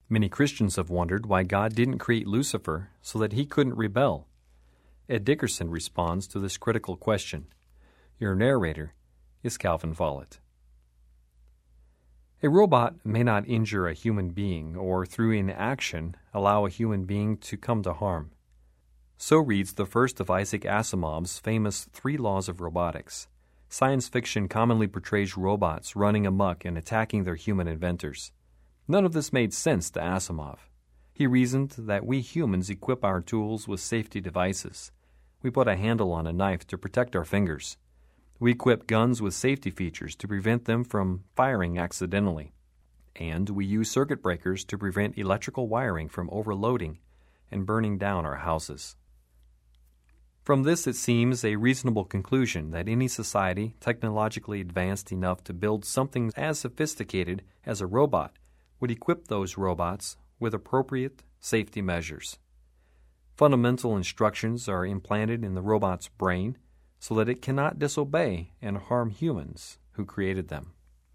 Many Christians have wondered why God didn't create Lucifer so that he couldn't rebel. Ed Dickerson responds to this critical question. Your narrator is Calvin Follett. A robot may not injure a human being or through inaction allow a human being to come to harm. So reads the first of Isaac Asimov's famous 3 laws of robotics. Science fiction commonly portrays robots running amok and attacking their human inventors. None of this made sense to Asimov. He reasoned that we humans equip our tools with safety devices. We put a handle on a knife to protect our fingers. We equip guns with safety features to prevent them from firing accidentally. And we use circuit breakers to prevent electrical wiring from overloading and burning down our houses. From this, it seems a reasonable conclusion that any society technologically advanced enough to build something as sophisticated as a robot would equip those robots with appropriate safety measures. Fundamental instructions are implanted in the robot's brain so that it cannot disobey and harm humans who created them.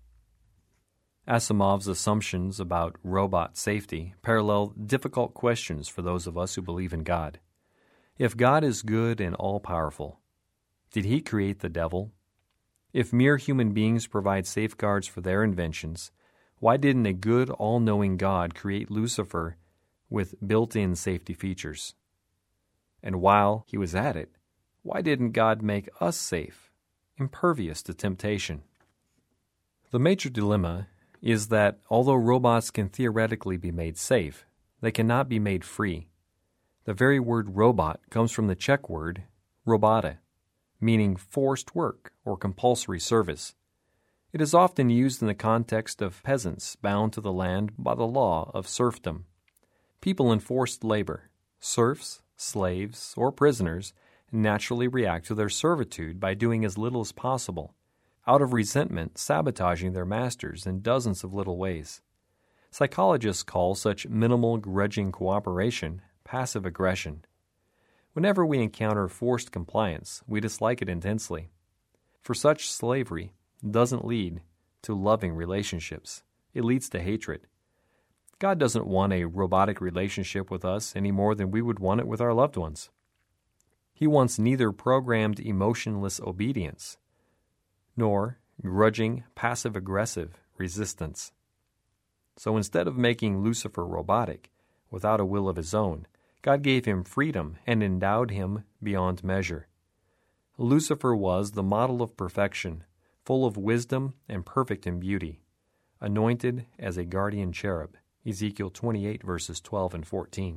Asimov's assumptions about robot safety parallel difficult questions for those of us who believe in God. If God is good and all-powerful, did he create the devil? If mere human beings provide safeguards for their inventions, why didn't a good, all-knowing God create Lucifer with built-in safety features? And while he was at it, why didn't God make us safe, impervious to temptation? The major dilemma is that although robots can theoretically be made safe, they cannot be made free. The very word robot comes from the Czech word robota, meaning forced work or compulsory service. It is often used in the context of peasants bound to the land by the law of serfdom. People in forced labor, serfs, slaves, or prisoners, naturally react to their servitude by doing as little as possible, out of resentment sabotaging their masters in dozens of little ways. Psychologists call such minimal grudging cooperation passive aggression. Whenever we encounter forced compliance, we dislike it intensely. For such slavery doesn't lead to loving relationships. It leads to hatred. God doesn't want a robotic relationship with us any more than we would want it with our loved ones. He wants neither programmed emotionless obedience nor grudging passive-aggressive resistance. So instead of making Lucifer robotic without a will of his own, God gave him freedom and endowed him beyond measure. Lucifer was the model of perfection, full of wisdom and perfect in beauty, anointed as a guardian cherub, Ezekiel 28 verses 12 and 14.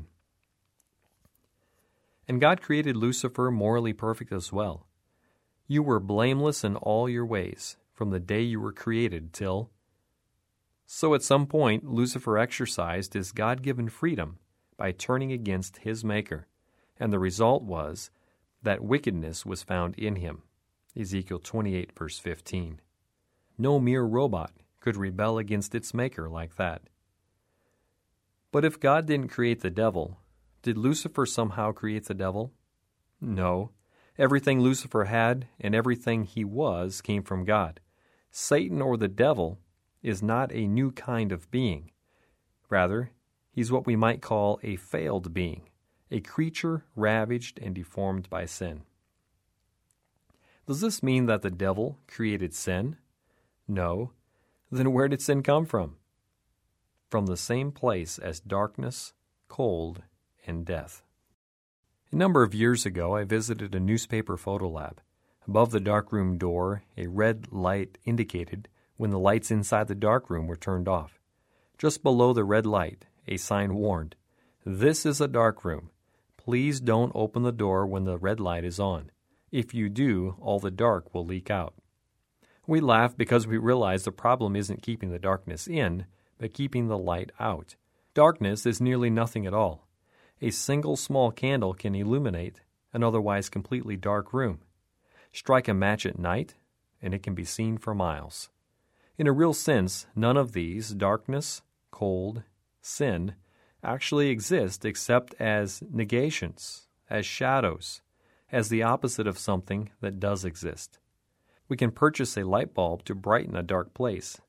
And God created Lucifer morally perfect as well. You were blameless in all your ways, from the day you were created till... So at some point, Lucifer exercised his God-given freedom by turning against his Maker, and the result was that wickedness was found in him, Ezekiel 28 verse 15. No mere robot could rebel against its Maker like that. But if God didn't create the devil, did Lucifer somehow create the devil? No. Everything Lucifer had and everything he was came from God. Satan or the devil is not a new kind of being. Rather, he's what we might call a failed being, a creature ravaged and deformed by sin. Does this mean that the devil created sin? No. Then where did sin come from? From the same place as darkness, cold, and death. A number of years ago, I visited a newspaper photo lab. Above the darkroom door, a red light indicated when the lights inside the darkroom were turned off. Just below the red light, a sign warned, "This is a darkroom. Please don't open the door when the red light is on. If you do, all the dark will leak out." We laugh because we realize the problem isn't keeping the darkness in, but keeping the light out. Darkness is nearly nothing at all. A single small candle can illuminate an otherwise completely dark room. Strike a match at night, and it can be seen for miles. In a real sense, none of these, darkness, cold, sin, actually exist except as negations, as shadows, as the opposite of something that does exist. We can purchase a light bulb to brighten a dark place,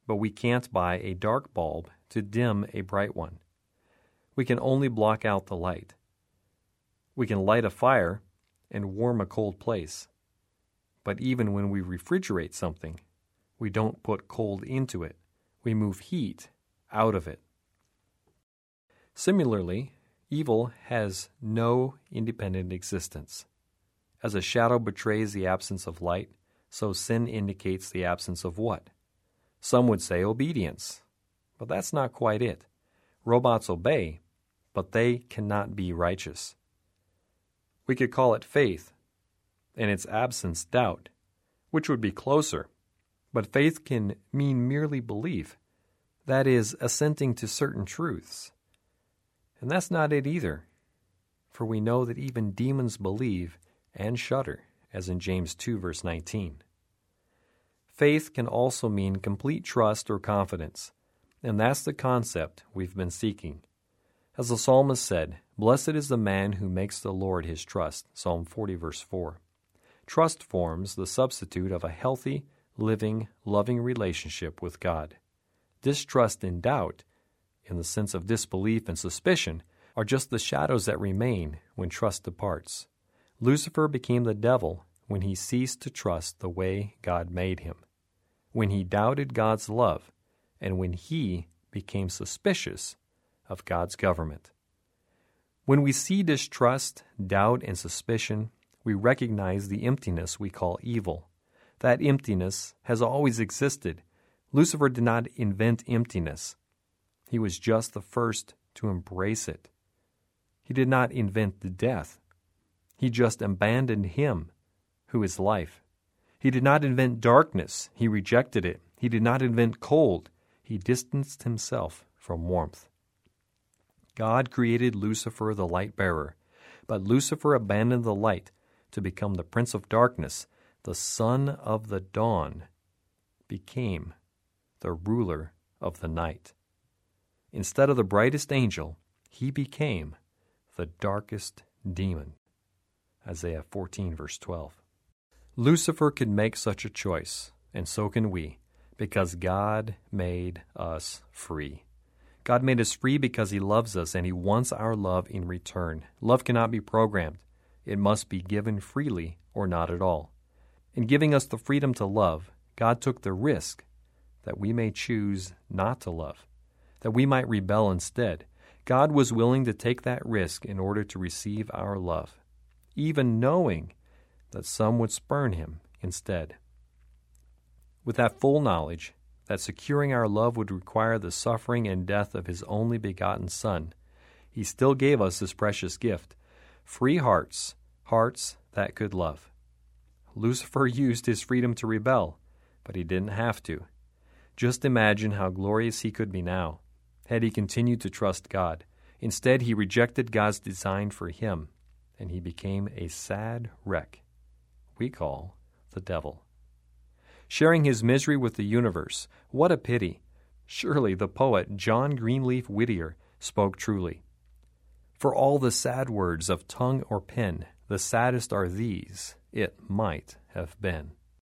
but we can't buy a dark bulb to dim a bright one. We can only block out the light. We can light a fire and warm a cold place. But even when we refrigerate something, we don't put cold into it. We move heat out of it. Similarly, evil has no independent existence. As a shadow betrays the absence of light, so sin indicates the absence of what? Some would say obedience, but that's not quite it. Robots obey, but they cannot be righteous. We could call it faith, and its absence doubt, which would be closer. But faith can mean merely belief, that is, assenting to certain truths. And that's not it either, for we know that even demons believe and shudder, as in James 2, verse 19. Faith can also mean complete trust or confidence, and that's the concept we've been seeking. As the psalmist said, "Blessed is the man who makes the Lord his trust," Psalm 40, verse 4. Trust forms the substitute of a healthy, living, loving relationship with God. Distrust and doubt, in the sense of disbelief and suspicion, are just the shadows that remain when trust departs. Lucifer became the devil when he ceased to trust the way God made him, when he doubted God's love, and when he became suspicious of God's government. When we see distrust, doubt, and suspicion, we recognize the emptiness we call evil. That emptiness has always existed. Lucifer did not invent emptiness. He was just the first to embrace it. He did not invent the death. He just abandoned him, who is life. He did not invent darkness. He rejected it. He did not invent cold. He distanced himself from warmth. God created Lucifer the light bearer, but Lucifer abandoned the light to become the prince of darkness. The son of the dawn became the ruler of the night. Instead of the brightest angel, he became the darkest demon. Isaiah 14, verse 12. Lucifer could make such a choice, and so can we, because God made us free. God made us free because he loves us, and he wants our love in return. Love cannot be programmed. It must be given freely or not at all. In giving us the freedom to love, God took the risk that we may choose not to love, that we might rebel instead. God was willing to take that risk in order to receive our love, even knowing that some would spurn him instead. With that full knowledge that securing our love would require the suffering and death of his only begotten Son, he still gave us this precious gift, free hearts, hearts that could love. Lucifer used his freedom to rebel, but he didn't have to. Just imagine how glorious he could be now, had he continued to trust God. Instead, he rejected God's design for him, and he became a sad wreck we call the devil. Sharing his misery with the universe, what a pity. Surely the poet John Greenleaf Whittier spoke truly. For all the sad words of tongue or pen, the saddest are these, it might have been.